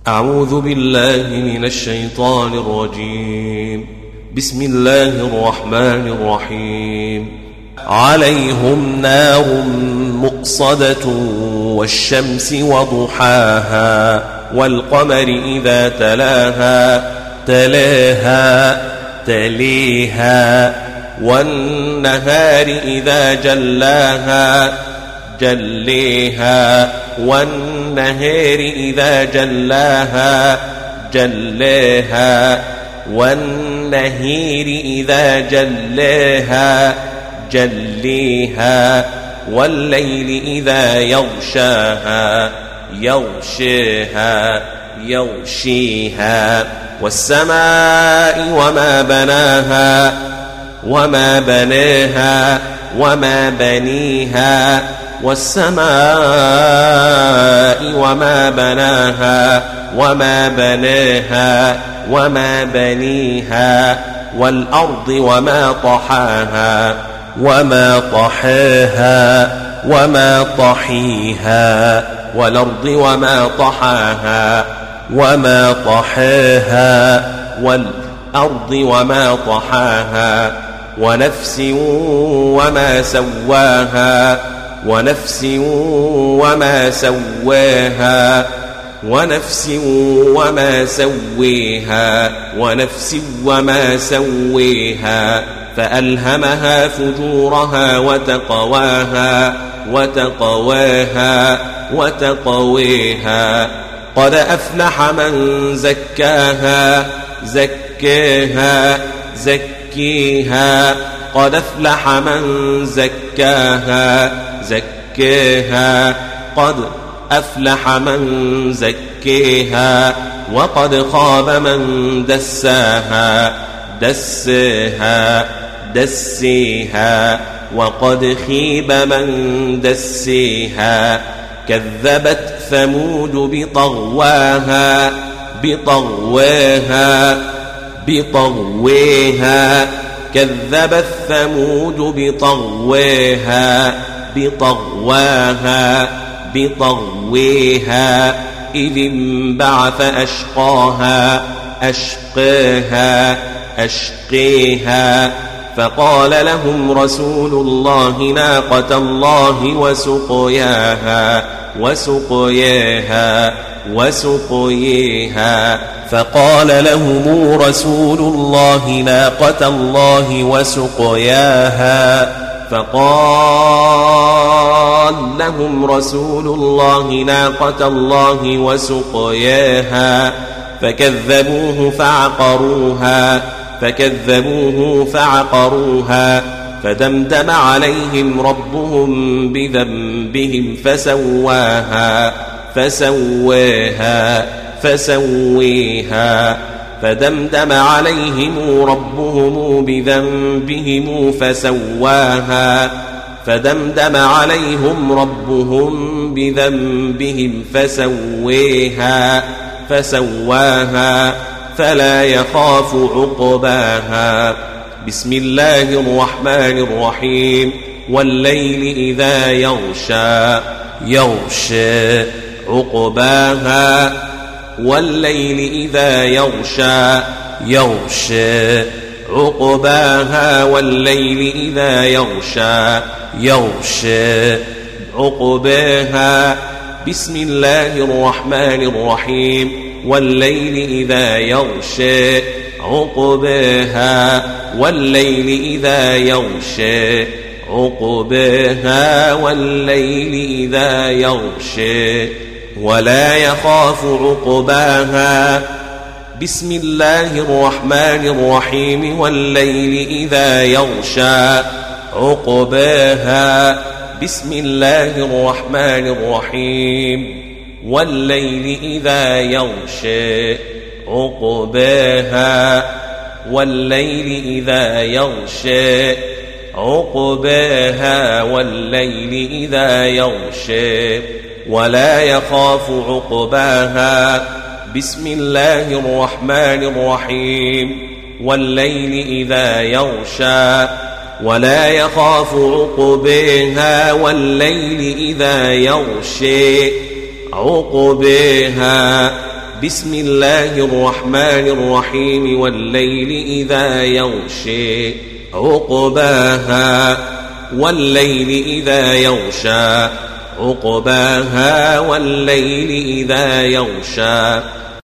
أعوذ بالله من الشيطان الرجيم. بسم الله الرحمن الرحيم. عليهم نار مؤصدة والشمس وضحاها والقمر إذا تلاها والنهار إذا جلاها والنهار إذا جلاها والنهير إذا جليها والليل إذا يغشيها والسماء وما بناها والسماء وما بنيها والأرض وما طحاها والأرض وما طحاها ونفس وما سويها فألهمها فجورها وتقواها قد أفلح من زكاها قد أفلح من زكاها وقد خاب من دساها وقد خيب من دسيها كذبت ثمود بطغواها كذبت ثمود بطغواها إذ انبعث أشقاها فقال لهم رسول الله ناقة الله وسقياها فقال لهم رسول الله ناقة الله وسقياها فكذبوه فعقروها فدمدم عليهم ربهم بذنبهم فسواها فدمدم عليهم ربهم بذنبهم فسواها فلا يخاف عقباها. بسم الله الرحمن الرحيم. والليل إذا يغشى عقباها والليل إذا يغشى عقباها والليل إذا يغشى عقباها. بسم الله الرحمن الرحيم. والليل إذا يغشى عقباها والليل إذا يغشى عقباها والليل إذا يغشى ولا يخاف عقباها. بسم الله الرحمن الرحيم. والليل إذا يغشى عقباها. بسم الله الرحمن الرحيم. والليل إذا يغشى عقباها والليل إذا يغشى عقباها والليل إذا يغشى ولا يخاف عقباها. بسم الله الرحمن الرحيم. والليل إذا يغشى ولا يخاف عقباها والليل إذا يغشى عقباها. بسم الله الرحمن الرحيم والليل إذا يغشي عقباها والليل إذا يغشى عقباها والليل إذا يغشى